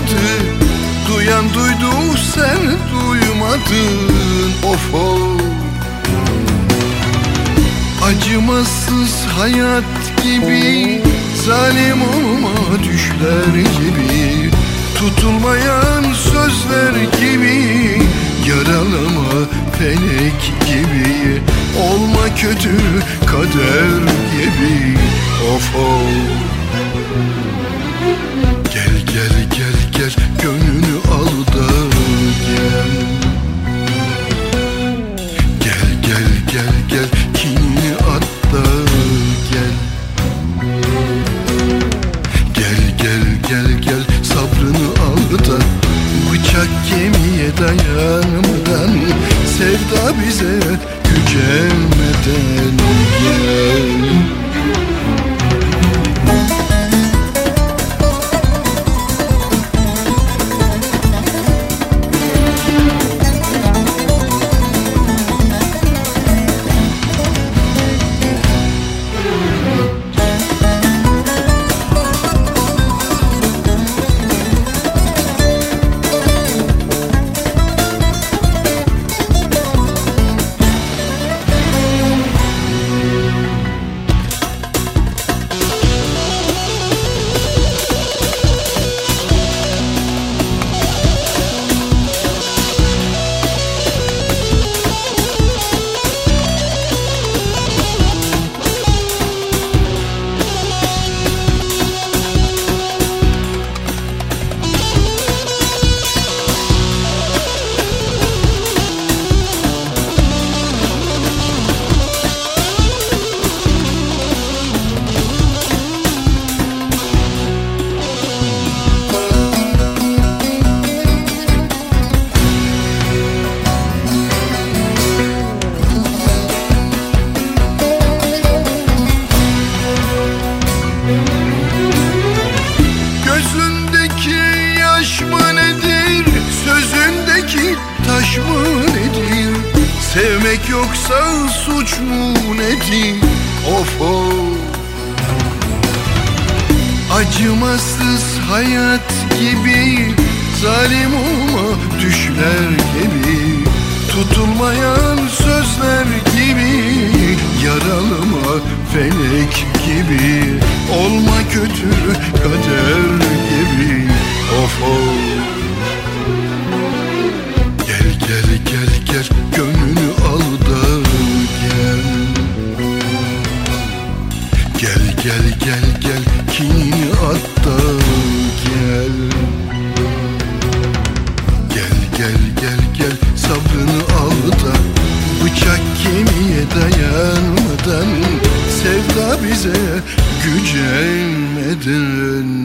olmadı. Duyan duydu, sen duymadın. Of of. Acımasız hayat gibi, zalim olma düşler gibi, tutulmayan sözler gibi, yaralama felek gibi, olma kötü kader gibi. Of of. Gel gel gel gel, gönlünü al da gel. Gel gel gel gel, kinini at da gel. Gel gel gel gel, sabrını al da bıçak kemiğe dayanmadan, sevda bize gücenmeden gel. Taş mı nedir? Sevmek yoksa suç mu nedir? Of of. Acımasız hayat gibi, zalim olma düşler gibi, tutulmayan sözler gibi, yaralama felek gibi, olma kötü kader gibi. Of of. Gel gel gel gel, gönlünü al da gel. Gel gel gel gel, kinini at da gel. Gel gel gel gel, sabrını al da bıçak kemiğe dayanmadan, sevda bize gücenmeden